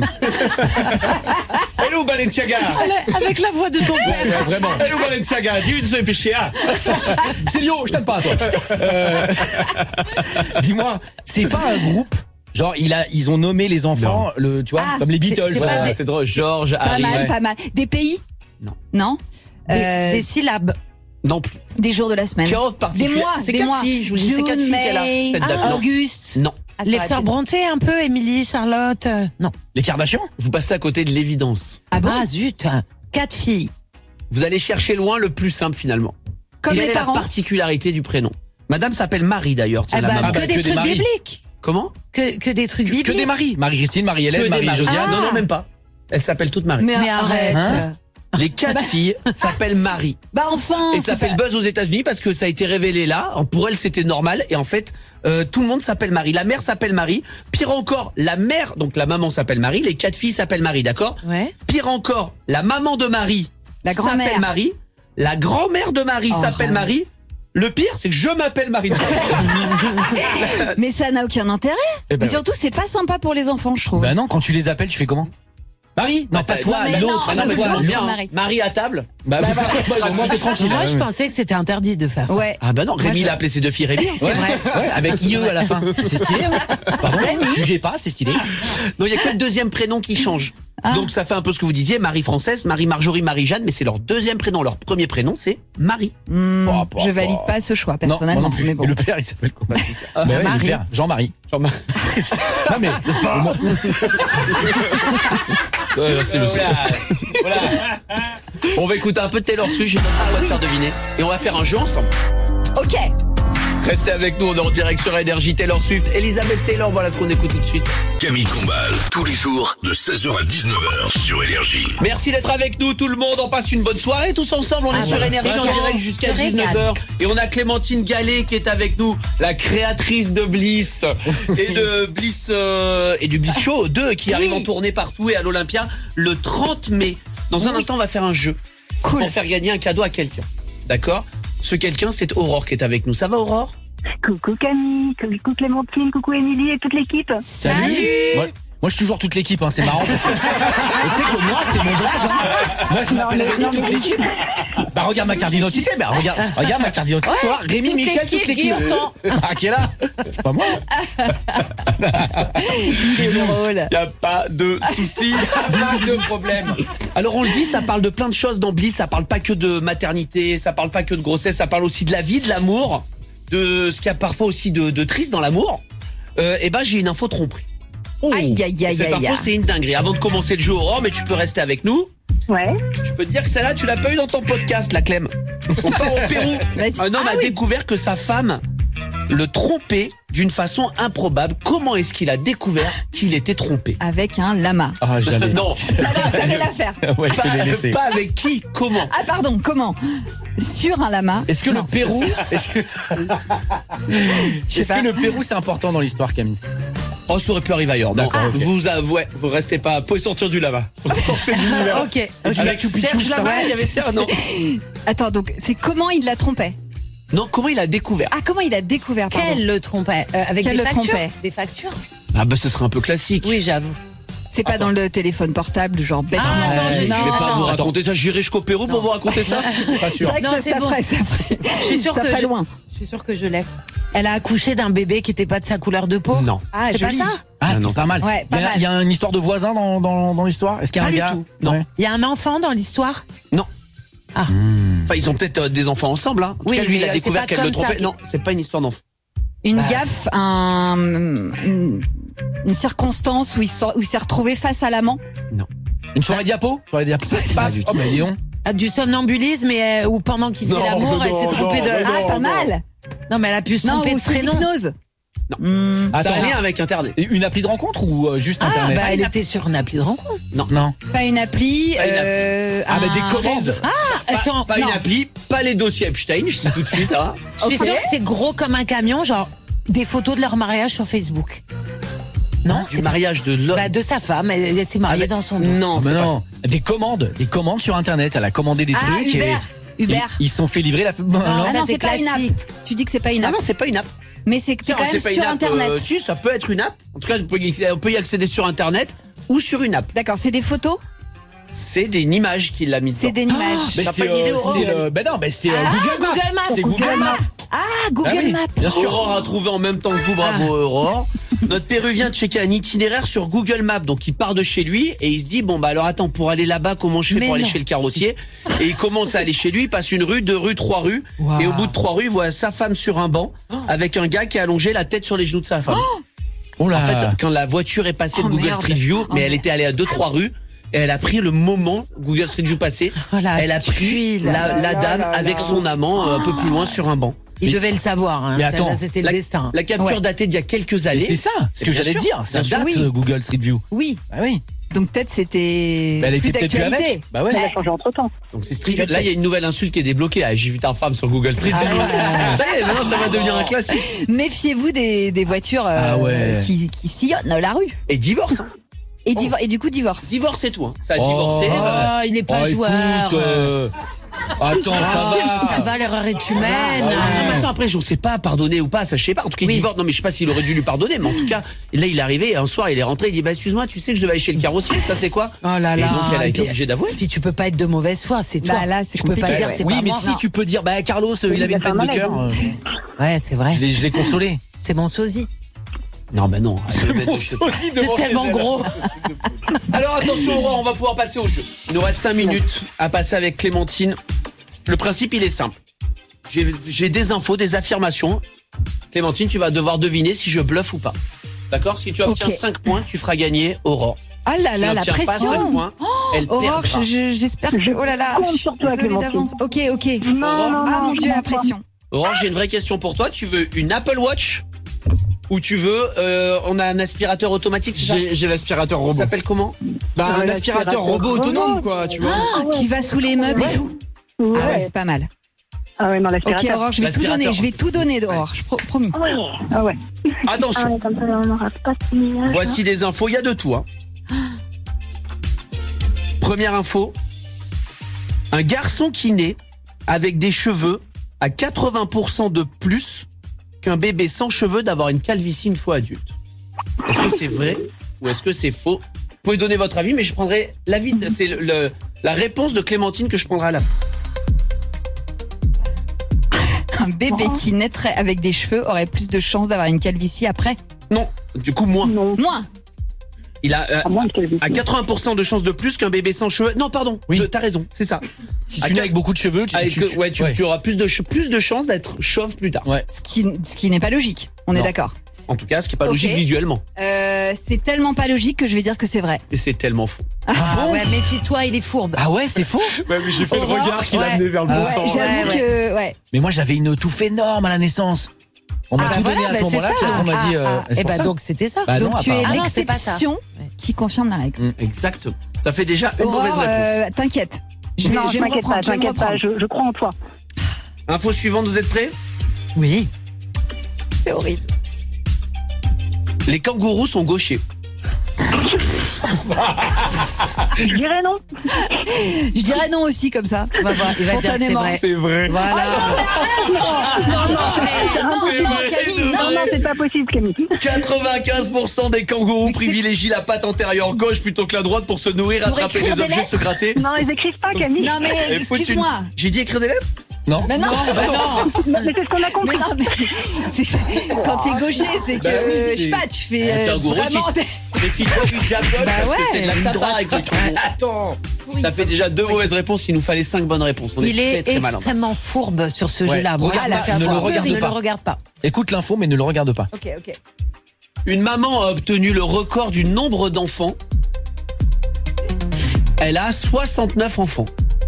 Hello, Balenciaga. Avec la voix de ton père. Ouais, vraiment. Hello, Balenciaga. Dis-lui de se dépêcher. Ah. Célio, je t'aime pas, toi. Euh, Dis-moi, c'est pas un groupe. Genre, il a, ils ont nommé les enfants, le, tu vois, Ah, comme les c'est- Beatles. c'est voilà. pas des- C'est drôle. Georges, Pas Harry. mal, ouais. pas mal. Des pays? Non. Non. Des, Euh, des syllabes. Non plus. des jours de la semaine. Quelle autre Des particulière mois, C'est des quatre mois. filles, je vous dis, c'est quatre June, filles qu'elle a. May, Cette date. Non. Auguste. Non. Ah, ça Les aurait sœurs pu- Brontë un peu, Émilie, Charlotte, euh, non. Les Kardashians. Vous passez à côté de l'évidence. Ah bon? Ah zut, quatre filles. Vous allez chercher loin le plus simple finalement. Comme Quelle les est parents. la particularité du prénom? Madame s'appelle Marie d'ailleurs. Tiens, Eh la ben, maman. bah, que que des des trucs maris. bibliques. Comment? Que, que des trucs bibliques. Que des maris. Marie-Christine, Que Marie-Hélène, des Marie. Marie-Josiane. Ah, non, non, même pas. Elles s'appellent toutes Marie. Mais, Mais arrête. Hein Les quatre filles s'appellent Marie. Bah enfin. Et ça c'est fait pas- le buzz aux États-Unis parce que ça a été révélé là. Pour elle, c'était normal. Et en fait, euh, tout le monde s'appelle Marie. La mère s'appelle Marie. Pire encore, la mère, donc la maman s'appelle Marie. Les quatre filles s'appellent Marie, d'accord? Ouais. Pire encore, la maman de Marie La grand-mère. s'appelle Marie. La grand-mère de Marie Oh, s'appelle arrête. Marie. Le pire, c'est que je m'appelle Marie. Mais ça n'a aucun intérêt. Eh ben Mais surtout, c'est pas sympa pour les enfants, je trouve. Bah non, quand tu les appelles, tu fais comment? Marie? Non, Bah, pas t'as- toi, non, mais l'autre. non, Ah non, mais l'autre, toi, l'autre, bien, hein. Marie. Marie à table. Bah, bah, bah, au moins t'es tranquille. Moi, Ouais, je ouais. pensais que c'était interdit de faire ça. Ouais. Ah bah non, Rémi Moi, je- l'a appelé ses deux filles Rémi. Ouais, ouais, avec I E à la fin. C'est stylé, hein? Pardon? Jugez pas, c'est stylé. Non, il y a que le deuxième prénom qui change. Ah. Donc ça fait un peu ce que vous disiez, Marie-Française, Marie-Marjorie, Marie-Jeanne, mais c'est leur deuxième prénom. Leur premier prénom, c'est Marie. Hmm, Oh, bah, je valide bah. pas ce choix, Non, moi personnellement. non plus. Mais bon. Et le père, il s'appelle comment? Bah ouais, Marie. le père, Jean-Marie. Jean-Marie. Non mais, au moins- Ouais, merci, monsieur. On va écouter un peu de Taylor Swift, j'ai pas trop à te faire deviner. Et on va faire un jeu ensemble. Ok. Restez avec nous, on est en direct sur Énergie. Taylor Swift, Elisabeth Taylor, voilà ce qu'on écoute tout de suite. Camille Combal, tous les jours de seize heures à dix-neuf heures sur Énergie. Merci d'être avec nous tout le monde, on passe une bonne soirée tous ensemble, on est Ah sur bah, Énergie ça en va. direct jusqu'à Je régale. dix-neuf heures. Et on a Clémentine Gallet qui est avec nous, la créatrice de Bliss et de Bliss euh, et du Bliss Show deux qui arrive en tournée partout et à l'Olympia le trente mai. Dans un Oui. instant on va faire un jeu Cool. pour faire gagner un cadeau à quelqu'un. D'accord ? Ce quelqu'un c'est Aurore qui est avec nous. Ça va Aurore ? Coucou Camille, coucou Clémentine, coucou Émilie et toute l'équipe. Salut. Moi, moi, je suis toujours toute l'équipe, hein, c'est marrant. Parce que... Et tu sais que moi, c'est mon blague. Hein. Moi, je m'appelle mais- Rémi, non, toute mais- l'équipe. Bah, regarde ma carte d'identité. Bah, regarde, regarde ma carte d'identité. Tu vois, Rémi, toute Michel, l'équipe toute l'équipe. qui entend. Ah, qui est là ? C'est pas moi. Il est drôle. Y a pas de souci, pas de problème. Alors on le dit, ça parle de plein de choses dans Bliss, ça parle pas que de maternité, ça parle pas que de grossesse, ça parle aussi de la vie, de l'amour, de ce qu'il y a parfois aussi de, de triste dans l'amour. Euh, et ben j'ai une info tromperie. Oh. Aïe, aïe, aïe, Cette aïe, info aïe. c'est une dinguerie. Avant de commencer le jeu Aurore, mais tu peux rester avec nous. Ouais. Je peux te dire que celle-là tu l'as pas eu dans ton podcast, la Clem. On part au Pérou. Vas-y. Un homme Ah a oui. découvert que sa femme le trompait d'une façon improbable. Comment est-ce qu'il a découvert qu'il était trompé? Avec un lama. Ah, j'allais. Non, T'allais t'allais la faire. Ouais, je te l'ai laissé. pas avec qui, comment? Ah pardon, comment? Sur un lama. Est-ce que Non. le Pérou, est-ce que, Je sais est-ce pas. que le Pérou c'est important dans l'histoire, Camille? Oh, ça aurait pu arriver ailleurs. Non, D'accord, ok. vous avouez, vous restez pas. Vous pouvez sortir du lava. Sortez de l'univers. Ok. Avec Serge Lama, il y avait Serge. Non. Attends, donc c'est comment il la trompait? Non, comment il a découvert? Ah, comment il a découvert, pardon. Quel le trompait euh, Avec Quel des le factures trompait Des factures Ah bah ce serait un peu classique. Oui, j'avoue. C'est pas dans le téléphone portable, genre bêtement. Ah, attends, je Je suis- vais pas attends. vous raconter ça. J'irai jusqu'au Pérou pour vous raconter ça. Pas C'est sûr. vrai que Non, ça, c'est ça bon. ferait, ça ferait, Je suis sûre ça que ferait je- loin. Je suis sûre que je l'ai. Elle a accouché d'un bébé qui était pas de sa couleur de peau. Non. Ah, C'est pas joli. ça. Ah, c'est non, pas mal. Ouais, pas il, y a, mal. il y a une histoire de voisin dans, dans, dans l'histoire. Est-ce qu'il y a Pas un du gars? tout, non. Ouais. Il y a un enfant dans l'histoire. Non. Ah. Enfin, ils ont peut-être euh, des enfants ensemble. Hein. En tout Oui, cas, lui, il mais, a euh, découvert c'est pas qu'elle le comme ça trompait. que- Non, c'est pas une histoire d'enfant. Une Bah. gaffe, un, une, une circonstance où il, sort- où il s'est retrouvé face à l'amant. Une soirée diapo? Soirée diapo. Paf. Oh, bah, dis donc. Ah, du somnambulisme et euh, ou pendant qu'il faisait Non, l'amour, non, elle s'est non, trompée de. non, Ah, pas non. mal. Non, mais elle a pu se Non, tromper ou de sous prénom. hypnose. Non. Hmm, Ça a Attends. un lien avec Internet. Une appli de rencontre ou euh, juste Ah, internet? bah elle était sur une appli de rencontre. Non. pas une appli. Pas une appli. euh, Ah, bah, un des commandes. réseau. Pas, Attends, pas non. une appli, pas les dossiers Epstein, je sais tout de suite. Hein. je suis Ok. sûre que c'est gros comme un camion, genre des photos de leur mariage sur Facebook. Non, Du c'est pas- mariage de l'homme. bah, de sa femme, elle, elle s'est mariée Avec- dans son dos. Non, Ah, c'est bah pas non. Des commandes. Des commandes sur internet. Elle a commandé des Ah, trucs. Uber. Et Uber. Ils, ils se sont fait livrer la. Non, Ah ça, non, c'est c'est pas une app. classique. Tu dis que c'est pas une ça. app. Non, non, c'est pas une app. Mais c'est c'est Tiens, quand même c'est pas sur une app. Internet. euh, si, ça peut être une app. En tout cas, on peut y accéder- on peut y accéder sur Internet ou sur une app. D'accord, c'est des photos. C'est des images qu'il a mis dedans. C'est des images. Mais T'as c'est pas une idée, euh, Aurore c'est le. Ben non, mais c'est euh, Ah, Google Maps. Google Maps. C'est Google Maps. Ah, Google Ah oui, Maps. Bien sûr. Aurore a trouvé en même temps que vous, bravo Aurore. Notre Péruvien checké un itinéraire sur Google Maps, donc il part de chez lui et il se dit bon bah alors attends, pour aller là-bas comment je fais Mais pour aller non. chez le carrossier? Et il commence à aller chez lui, il passe une rue, deux rues, trois rues, Wow. et au bout de trois rues il voit sa femme sur un banc avec un gars qui a allongé la tête sur les genoux de sa femme. Oh là. En fait, quand la voiture est passée Oh, de Google merde. Street View, Oh, mais elle merde. était allée à deux trois rues. Et elle a pris le moment Google Street View passé. Oh, la Elle a pris tuile. la, là la là dame là avec là. son amant euh, un peu plus loin sur un banc. Il devait le savoir. Hein. Mais Ça, attends, là, c'était le La, destin. la capture Ouais. datée d'il y a quelques Et années. c'est ça, ce que Bien j'allais sûr, dire. Ça bien sûr. date Oui. euh, Google Street View. Oui. Bah oui. Donc peut-être c'était Bah, elle plus était peut-être plus d'actualité. avec. Bah ouais. Elle a changé entre temps. Donc c'est Street View. Là, il y a une nouvelle insulte qui est débloquée. Ah, j'ai vu ta femme sur Google Street View. Ça y est, maintenant ça va devenir un classique. Méfiez-vous des, des voitures euh, Ah ouais. qui, qui sillonnent la rue. Et divorce. Hein. Et, divor- et du coup, divorce. Divorce et tout. Hein. Ça a Oh. divorcé. bah, Oh, il est pas Oh, joueur. écoute, euh, Attends, ça va. Ça va, l'erreur est humaine. Ah, non, mais attends, après, je ne sais pas pardonner ou pas, ça je sais pas. En tout cas, il Oui. divorce. Non, mais je sais pas s'il aurait dû lui pardonner, mais en tout cas, là, il est arrivé, un soir, il est rentré, il dit, bah, excuse-moi, tu sais que je devais aller chez le carrossier, ça c'est quoi? Oh là Et là. donc, elle a Et été puis- obligée d'avouer. Puis tu peux pas être de mauvaise foi, c'est toi. Bah, là, c'est tu peux pas compliqué, dire ouais. c'est Oui, pas mais moi. si tu peux dire, bah Carlos, euh, il avait une Il a fait peine un de cœur. euh, Ouais, c'est vrai. Je l'ai, je l'ai consolé. C'est mon sosie. Non, bah non. Aussi C'est tellement gros. Alors attention, Aurore, on va pouvoir passer au jeu. Il nous reste cinq minutes à passer avec Clémentine. Le principe, il est simple. J'ai, j'ai des infos, des affirmations. Clémentine, tu vas devoir deviner si je bluffe ou pas. D'accord? Si tu obtiens Ok. cinq points, tu feras gagner Aurore. Ah là Si là, tu la n'obtiens pas cinq pression. points, elle Aurore, perdra. je- je- j'espère que. Oh là là. compte je suis sur toi, désolée Clémentine. d'avance. Ok, ok. Non, non, Ah non, mon je Dieu, la comprends pas. pression. Orange, j'ai une vraie question pour toi. Tu veux une Apple Watch ou tu veux euh, on a un aspirateur automatique, c'est ça? J'ai, j'ai l'aspirateur Ça robot. s'appelle comment? Bah, un aspirateur robot autonome, quoi, tu vois. Ah, qui va sous les meubles et tout. Ouais. Ah ouais, c'est pas mal. Ah ouais, non, Ok, l'aspirateur. Aurore, je vais tout L'aspirateur. donner. Je vais tout donner, Aurore. Je pro- promis. Ah ouais. Ah ouais. Ah Attention, ouais, comme ça, on n'aura pas de signal. voici des infos, il y a de tout. Hein. Première info, un garçon qui naît avec des cheveux a quatre-vingts pour cent de plus qu'un bébé sans cheveux d'avoir une calvitie une fois adulte. Est-ce que c'est vrai ou est-ce que c'est faux? Vous pouvez donner votre avis, mais je prendrai l'avis, de- c'est le, le- la réponse de Clémentine que je prendrai à la fin. Un bébé qui naîtrait avec des cheveux aurait plus de chances d'avoir une calvitie après. Non, du coup moins. Non, Moins. Il a euh, à moins de calvitie. à quatre-vingts pour cent de chances de plus qu'un bébé sans cheveux. Non, pardon. Oui. euh, T'as raison, c'est ça. Si À tu nais quel- avec beaucoup de cheveux, tu, Avec, tu, tu- ouais, tu, ouais. tu auras plus de ch- plus de chances d'être chauve plus tard. Ouais. Ce qui, ce qui n'est pas logique. On est Non. d'accord. En tout cas, ce qui est pas Ok. logique visuellement. Euh, c'est tellement pas logique que je vais dire que c'est vrai. Et c'est tellement faux. Ah ouais, méfie-toi, il est fourbe. Ah ouais, c'est faux. Ouais, mais j'ai fait Aurore, le regard qui l'a ouais. amené vers le bon Ouais, sens. j'avoue ouais, que ouais. Mais moi, j'avais une touffe énorme à la naissance. On m'a Ah, tout voilà, donné à bah, ce moment-là, c'est puis ça. on m'a dit. Ah, euh, ah, c'est Eh pour bah ça. donc c'était ça. Bah non, Donc tu es apparemment. Ah non, c'est pas ça. l'exception Ouais. qui confirme la règle. Mm, exactement. Ça fait déjà une Aurore, mauvaise réponse. euh, t'inquiète. Je vais, Non, je vais me t'inquiète pas, reprendre. Je vais me t'inquiète pas, reprendre. je, je crois en toi. Info suivante, vous êtes prêts? Oui. C'est horrible. Les kangourous sont gauchers. Je dirais non. Je dirais non aussi comme ça. On va voir. Il va dire c'est Spontanément. vrai. C'est vrai. Voilà. Non, non, Camille, Non, non. non, c'est pas possible, Camille. quatre-vingt-quinze pour cent des kangourous Mais c'est- privilégient la patte antérieure gauche plutôt que la droite pour se nourrir, Pour attraper écrire les des objets, lettres se gratter. Non, ils écrivent pas, Camille. Non mais Et faut une- excuse-moi. J'ai dit écrire des lettres? Non. Mais non, Bah non. Mais c'est ce qu'on a mais compris. non, mais c'est- quand t'es gaucher, c'est que Bah oui, euh, c'est- je sais pas, tu fais Un euh, kangourou, vraiment c'est- Méfie-toi du jackpot Bah parce ouais, que c'est de la une safra droite. avec le kangourou. Attends. pourri. Ça fait déjà deux mauvaises réponses, il nous fallait cinq bonnes réponses. On Il est est très très malin. extrêmement fourbe sur ce Ouais. jeu-là. Moi, Regarde je pas, préfère ne le voir. regarde Ne pas. le regarde pas. Écoute l'info, mais ne le regarde pas. Ok, ok. Une maman a obtenu le record du nombre d'enfants. Elle a soixante-neuf enfants.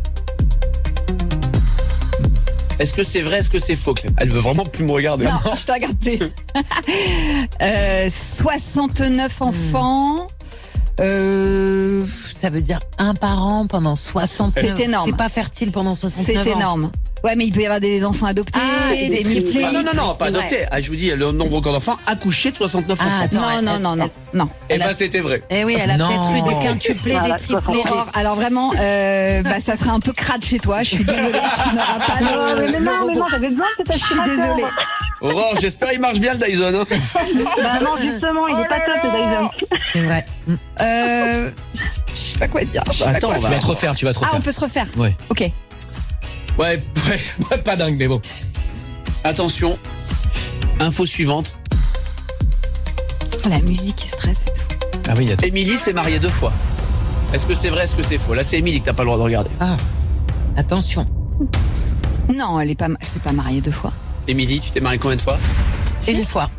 Est-ce que c'est vrai, est-ce que c'est faux, Clem? Elle veut vraiment plus me regarder. Non, je te regarde plus. euh, soixante-neuf enfants. Euh, Ça veut dire un par an pendant soixante-neuf. C'est énorme. T'es pas fertile pendant soixante-neuf ans. c'est énorme. Ouais, mais il peut y avoir des enfants adoptés, Ah, des des triplés. Ah non, non, non, C'est pas vrai. adopté. Ah, je vous dis, le nombre record d'enfants accouché de soixante-neuf Ah, enfants. attends, Non, elle- non, elle- non, non, non. Et elle a- ben c'était vrai. Eh oui, elle a Non. peut-être eu des quintuplés, Voilà, des triplés. Aurore, alors vraiment, euh, bah, ça sera un peu crade chez toi. Je suis désolée, tu n'auras pas Non, le, mais le non, mais robot. non, j'avais besoin de cet Je suis aspirateur. désolée. Aurore, j'espère il marche bien le Dyson. Hein. Bah non, justement, il Oh est pas là top, le là. Dyson. C'est vrai. Euh, je sais pas quoi dire. Je sais pas Attends, quoi on Tu va- vas te refaire, tu vas te Ah, on refaire. peut se refaire. Ouais. Ok. Ouais, ouais, ouais, pas dingue, mais bon. Attention. Info suivante. Oh, la musique qui stresse et tout. Ah oui, il y a tout. Émilie s'est mariée deux fois. Est-ce que c'est vrai, est-ce que c'est faux? Là, c'est Émilie que t'as pas le droit de regarder. Ah, attention. Non, elle est pas, elle s'est pas mariée deux fois. Émilie, tu t'es mariée combien de fois? Une fois.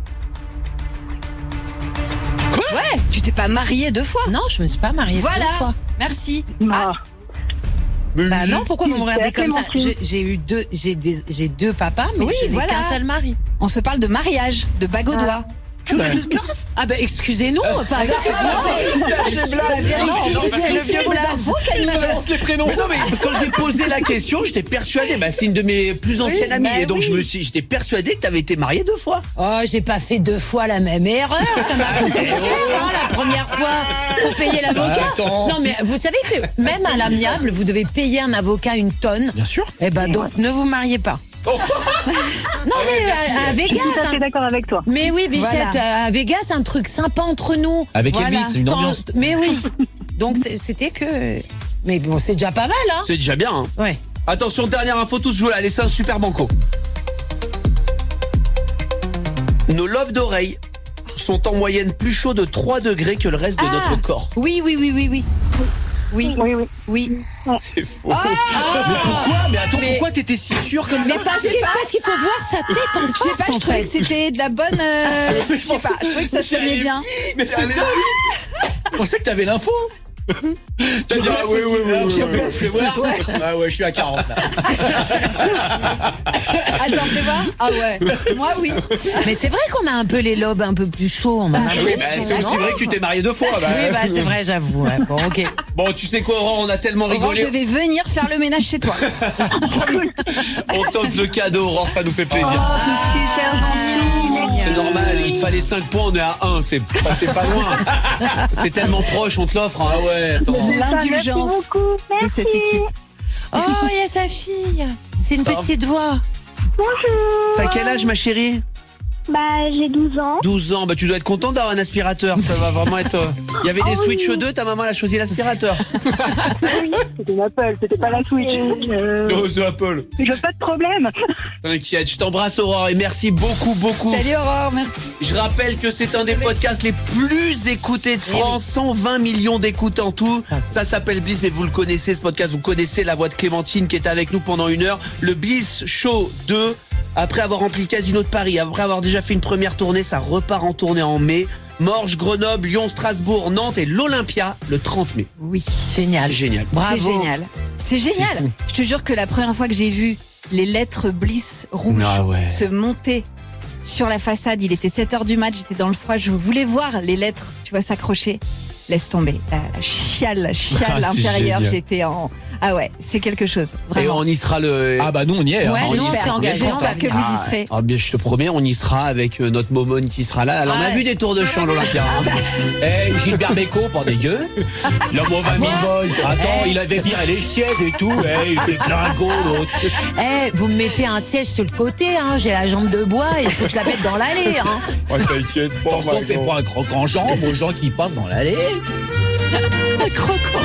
Ouais, tu t'es pas mariée deux fois. Non, je me suis pas mariée Voilà. deux fois. Merci. Ah, Bah non, pourquoi vous me regardez C'est comme ça? Clémentine. Je- J'ai eu deux, j'ai des, j'ai deux papas, mais Oui, je n'ai voilà. qu'un seul mari. On se parle de mariage, de bague au doigt. Ah bah excusez-nous, enfin excusez-moi. La vérité, c'est le vieux infos, Camille. les prénoms. Mais non, mais quand j'ai posé la question, j'étais persuadé. Bah, c'est une de mes plus anciennes amies. bah et donc, oui. je me suis, j'étais persuadé que t'avais été mariée deux fois. Oh, j'ai pas fait deux fois la même erreur, ça m'a coûté cher, hein, la première fois, pour payer l'avocat. Attends. Non mais vous savez que même à l'amiable, vous devez payer un avocat une tonne. Bien sûr. Eh ben donc, ne vous mariez pas. Non mais à, à je suis Vegas, tout à fait hein. d'accord avec toi. Mais oui, Bichette, Voilà. à Vegas, un truc sympa entre nous. Avec Voilà. Elvis, une Tant- ambiance. Mais oui. Donc c'est- c'était que. Mais bon, c'est déjà pas mal, hein. C'est déjà bien, hein. Ouais. Attention, dernière info, tous jouent là. Allez, c'est un super banco. Nos lobes d'oreilles sont en moyenne plus chauds de trois degrés que le reste de Ah. notre corps. Oui, oui, oui, oui, oui. Oui, Oui, oui. oui. C'est faux. Mais pourquoi Mais attends, Mais- pourquoi t'étais si sûr comme ça? Mais parce qu'il parce qu'il faut voir sa tête en Je sais face, pas, je en trouvais fait. que c'était de la bonne. euh, je sais pas, je trouvais que ça sonnait bien. Mais c'est dingue. Je pensais que t'avais l'info. T'as dit, ah, oui, oui, oui, oui, oui, fais voir. Ouais. Ah ouais, je suis à quarante là. Attends, fais voir. Ah ouais. Moi, oui. Mais c'est vrai qu'on a un peu les lobes un peu plus chauds. On a Ah, Oui, l'impression, bah, c'est non aussi vrai que tu t'es marié deux fois. Bah. Oui, bah c'est vrai, j'avoue. Ouais. Bon, ok. Bon, tu sais quoi, Aurore, on a tellement Aurore, rigolé. je vais venir faire le ménage chez toi. On t'offre le cadeau, Aurore, ça nous fait plaisir. Oh, c'est super gentil. C'est normal, il te fallait cinq points, on est à un, c'est pas, c'est pas loin. C'est tellement proche, on te l'offre. Hein. Ah ouais, attends. L'indulgence Merci beaucoup. de Merci. cette équipe. Oh, il y a sa fille. C'est une petite voix. Bonjour. T'as quel âge, ma chérie? Bah, j'ai douze ans. douze ans, bah tu dois être content d'avoir un aspirateur, ça va vraiment être... euh, Il y avait des Oh oui. Switch deux, ta maman elle a choisi l'aspirateur. Oui, c'était une Apple, c'était pas la Switch. Euh, Oh, c'est Apple. j'ai pas de problème. T'inquiète, je t'embrasse Aurore et merci beaucoup, beaucoup. Salut Aurore, merci. Je rappelle que c'est un des podcasts les plus écoutés de France, cent vingt millions d'écoutes en tout. Ça s'appelle Bliss, mais vous le connaissez ce podcast, vous connaissez la voix de Clémentine qui est avec nous pendant une heure. Le Bliss Show deux, après avoir rempli Casino de Paris, après avoir déjà fait une première tournée, ça repart en tournée en mai. Morges, Grenoble, Lyon, Strasbourg, Nantes et l'Olympia le trente mai. Oui. Génial. Génial. Bravo. C'est génial. C'est génial. C'est fou. Je te jure que la première fois que j'ai vu les lettres Bliss rouges Ah ouais. se monter sur la façade, il était sept heures du mat, j'étais dans le froid, je voulais voir les lettres, tu vois, s'accrocher. Laisse tomber. La chiale, chiale Ah, c'est intérieure, génial. j'étais en... Ah ouais, c'est quelque chose. Et Vraiment. on y sera le... Ah bah nous on y est. hein. Ouais, on nous, y on sera. s'est engagés. J'espère que vous y serez. Ah bien, je te promets, on y sera avec euh, notre Momone qui sera là. Alors on a Ouais. vu des tours de chant à l'Olympia. hein. Eh, Gilbert Bécaud, pas dégueu. L'homme aux vingt mille volts. Attends, il avait viré les sièges et tout. Eh, il était glingo, l'autre. Eh, vous me mettez un siège sur le côté, hein. J'ai la jambe de bois et il faut que je la mette dans l'allée, hein. Oh, t'inquiète pas, Attention, Margot. fais pas un croc en jambe aux gens qui passent dans l'allée. Un croquant.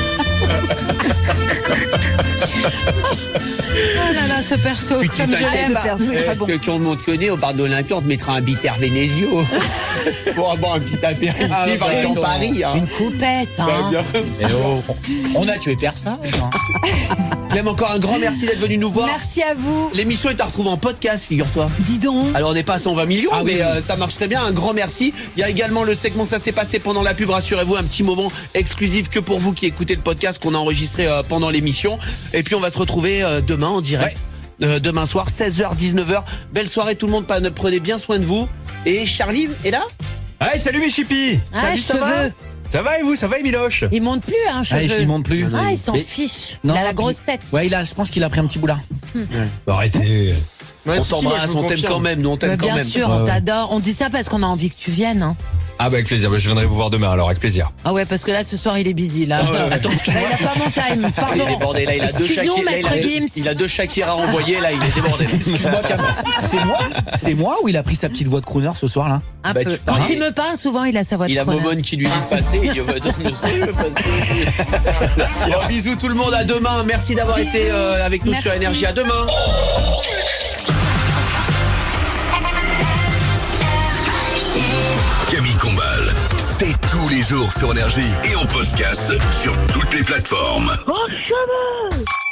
Oh là là, ce perso, Puis tu comme je t'inquiètes l'aime. Ah, ce perso est très bon. Que quand on te connaît au bar de l'Olympia, on te mettra un bitter Vénésio pour avoir un petit apéritif Ah, bah, avec ton attends. Paris. Hein. Une coupette, hein. Bah, bien. Eh oh, on a tué personne. hein. Clem, encore un grand merci d'être venu nous voir. Merci à vous. L'émission est à retrouver en podcast, figure-toi. Dis donc. Alors on n'est pas à cent vingt millions, Ah oui, mais oui. euh, ça marche très bien. Un grand merci. Il y a également le segment Ça s'est passé pendant la pub. Rassurez-vous, un petit moment exclusif que pour vous qui écoutez le podcast qu'on a enregistré euh, pendant l'émission. Et puis on va se retrouver euh, demain en direct. Euh, demain soir, seize heures, dix-neuf heures. Belle soirée tout le monde. Prenez bien soin de vous. Et Charlie est là. Hey, salut mes chippies. Ah, Salut, ça va cheveux. Ça va et vous? Ça va, Miloche? Il monte plus, hein, Ah, cheveux. il monte plus. Ah, il s'en Mais- fiche. Non, il a la puis- grosse tête. Ouais, il a, je pense qu'il a pris un petit boulard. Arrêtez. On t'embrasse, on t'aime quand même. Nous on Mais t'aime quand bien même. sûr, Ouais, on ouais. t'adore. On dit ça parce qu'on a envie que tu viennes. Hein. Ah bah avec plaisir, bah, je viendrai vous voir demain alors, avec plaisir. Ah ouais, parce que là, ce soir, il est busy. Là, Attends, Là, il a pas mon time. Il est Pardon. débordé là, il a deux Excuse-nous, Shakira, là, il, maître a deux, Gims. il a deux Shakira à renvoyer là, il est débordé. excuse-moi, Cam. C'est moi C'est moi ou il a pris sa petite voix de crooner ce soir là? Un Bah, peu. tu Quand parles. il me parle, souvent, il a sa voix de Il a crooner. Momone qui lui dit de passer, il dit oh, bah, attends, je sais, je vais passer. Bon, bisous tout le monde, à demain. Merci d'avoir Bisous. été euh, avec nous sur Merci. Énergie. À demain. Camille Combal, c'est tous les jours sur Énergie et en podcast sur toutes les plateformes. Oh, cheveux.